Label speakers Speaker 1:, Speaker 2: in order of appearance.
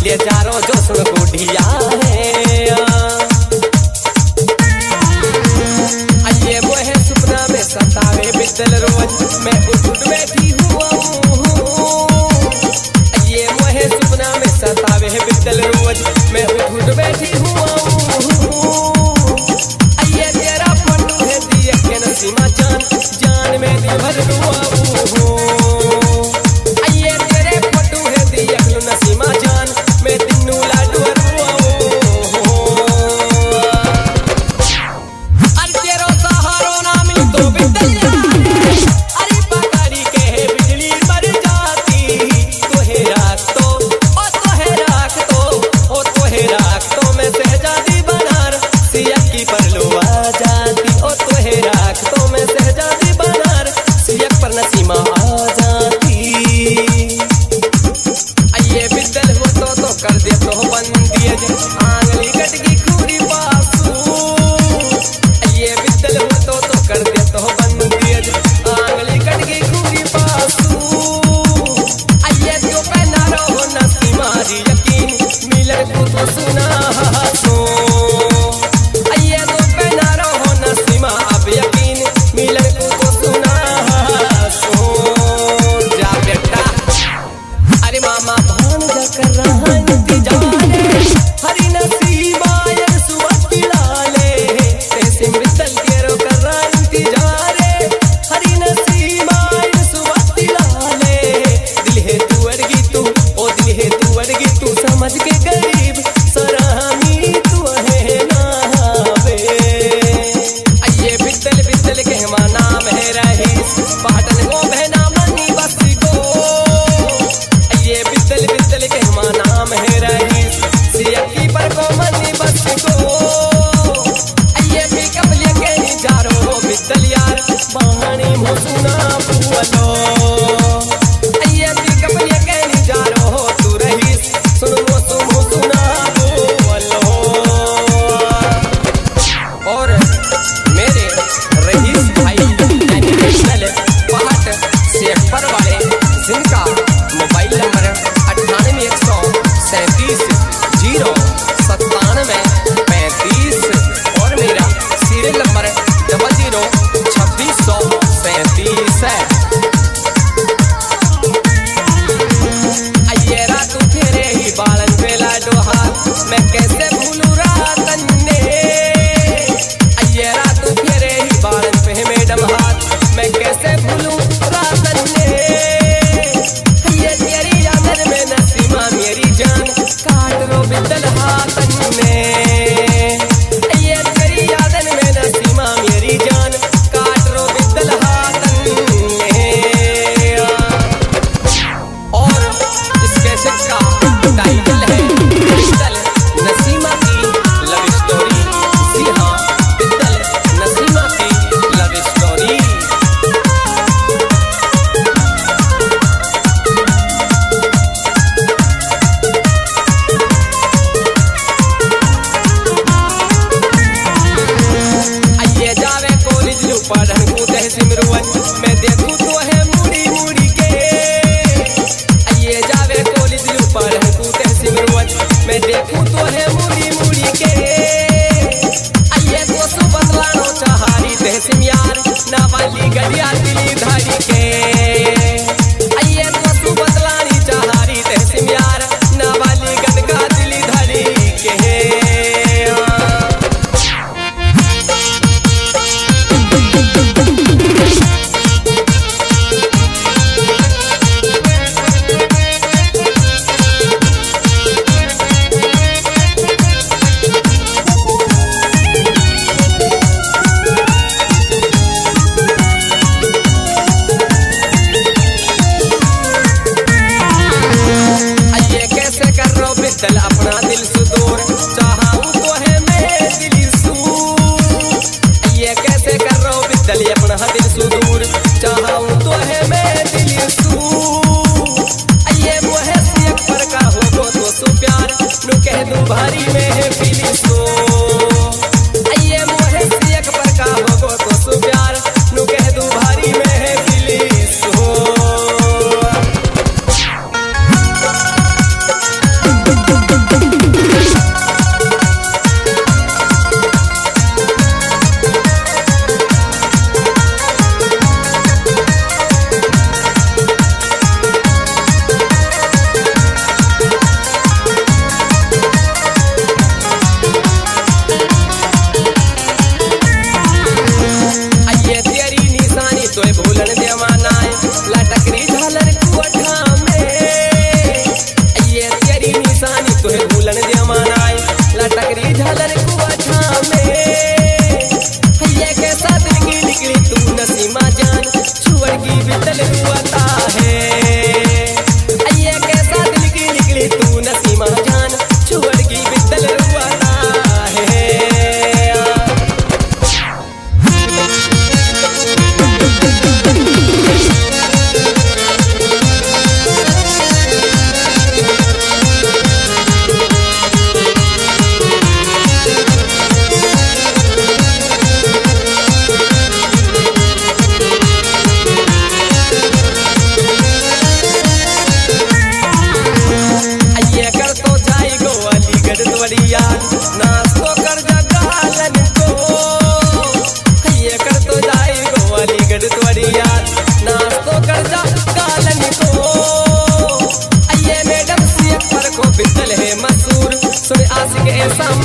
Speaker 1: ले चारों जो सुन कोठिया है। ये वो है सपना में सतावे बितल रोज मैं उठ बैठी हुआ हूँ। ये वो है सपना में सतावे बितल रोज मैं उठ बैठी हुआ हूँ। ये तेरा फोटो है दिया के नसीमा जान जान में दिल भर हुआ हूँ। ये तेरे फोटो है दिया के नसीमा जान मैं दिनू लाडू हुआ हूँ। अरे तेरो सहारो ना मिल तो बितल अरे पकारी के बिजली मर जाती तोहे राख तो ओ तोहे राख तो ओ तोहे राख तो मैं सहजादी बनार सिया की परलो आ जाती ओ तोहे राख तो मैं सहजादी बनार सिया पर नसीमा आ जाती। ये बितल हो तो कर दे तो बंदी आंगली कटकी खूरी पासू। ये बितल हो तो कर दे तो बंदी आंगली कटकी खूरी पासू। ये तो पहना रहो नसीमा री यकीन मिलन को तो सुना सो। ये तो पहना रहो नसीमा अब यकीन मिलन को तो सुना सो। जा बेटा अरे मामा भान जा कर रहा इंतजार हरी नसीबा ये सुबह लाले ऐसे बितल तेरो कर रहा इंतजार हरी नसीबा ये सुबह लाले। दिल है तू अड़गी तू ओ दिल है तू अड़गी तू समझ के गरीब सरामी तू है नावे। ये बितल बितल के हमारा नाम है रहीस पाटन को बहना मनी बस को। ये बितल बितल के हमारा नाम है रहीस सिया की पर को मनी बस को। ये भी कबले के निजारो बितल यार बहानी मो सुना पुअलो। ये भी कबले के निजारो तू रहीस सुन मो सुना पुअलो। और मेरे रहीस भाई यानी बितल पहाट शेखर वाले जिनका मोबाइल नंबर 981037 और मेरा सीरियल नंबर 002637 है। ये रात तेरे ही बालन पे लाडो हाथ मैं कैसे भूलूं रात ने। ये रात तेरे ही बालन पे मैडम हाथ मैं कैसे भूलूं रात ने। ये तेरी यादन में नसीमा मेरी जान काट लो बितल हाथ ने। ये तेरी यादन में नसीमा मेरी जान काट लो बितल हाथ ने। और इस कैसेट का टाइटल है बितल नसीमा की लव स्टोरी। जी हाँ बितल नसीमा की लव स्टोरी। ये जावे कॉलेज लू पढ़न को तहसीम रुवन मैं देखूं तो है मुड़ी मुड़ी के। ये जावे कॉलेज लू पढ़न को तहसीम रुवन मैं देखूं तो है मुड़ी मुड़ी के। ये तो सु बदलानो चाहारी तहसीम यार ना वाली गड़िया दिली धारी के। ये तो सु बदलानी चाहारी तहसीम यार ना वाली गदका दिली धारी के। बितल अपना दिल सुदूर चाहूं तो है मैं दिल सू। ये कैसे कर रहा हूँ बितल अपना दिल सुदूर चाहूं तो है मैं दिल सू। ये मुहे सियक पर का हो तो सु प्यार नु कह दूं भारी में है फिलिस को। ये मुहे सियक पर का हो तो सु प्यार नु कह दूं भारी में है फिलिस को। मसूर सुन आशिक ऐसा